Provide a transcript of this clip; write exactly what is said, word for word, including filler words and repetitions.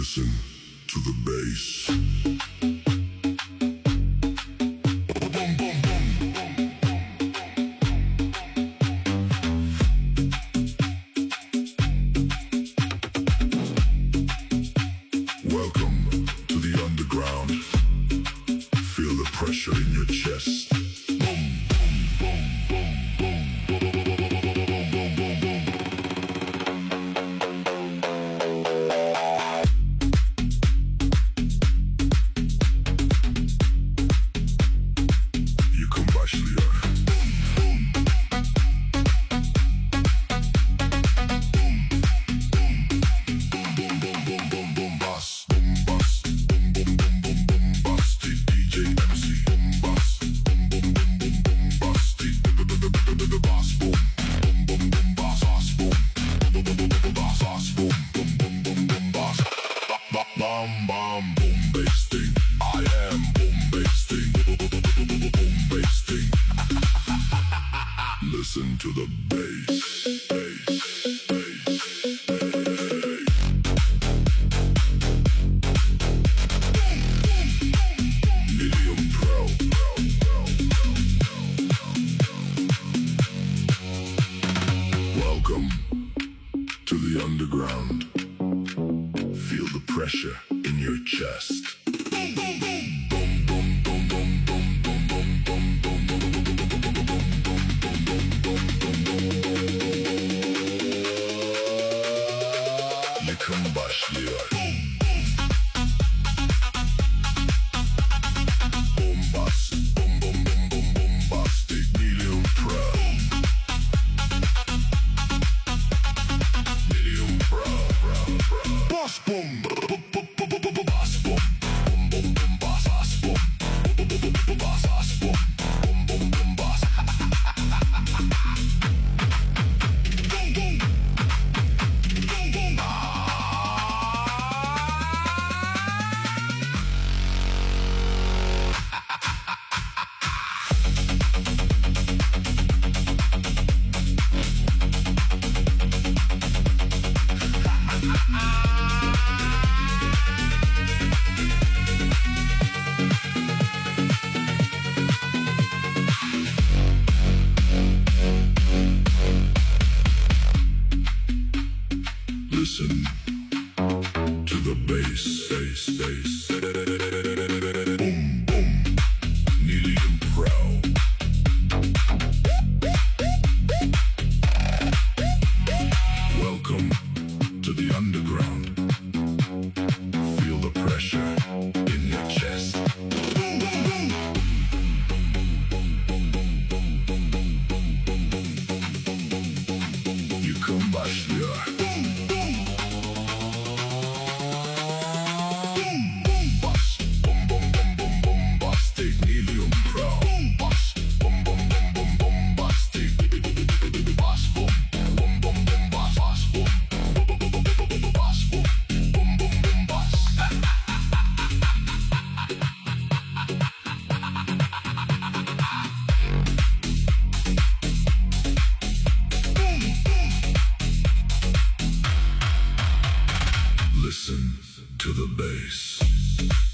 Listen to the bass. Welcome to the underground. Feel the pressure in your chest. Boom, boom, boom, boom, boom, boom, boom, boom, boom, boom, boom. You come başlıyor. Bam bam boom bass thing. I am boom bass thing. Boom bass thing. Listen to the bass. Bass. Bass. Medium pro. Welcome to the underground. Feel the pressure in your chest. Boom, boom, boom, boom, boom, boom, boom, boom, boom, boom, boom, boom, Yıkım başlıyor. Bombas, bom bom bom bom bombastic, medium pro. Medium pro, pro, pro. Boss boom. Listen to the bass, bass, bass. Boom, boom, medium pro. Welcome to the underground. Feel the pressure in your chest. Boom, boom, boom. Yıkım başlıyor. Listen to the bass.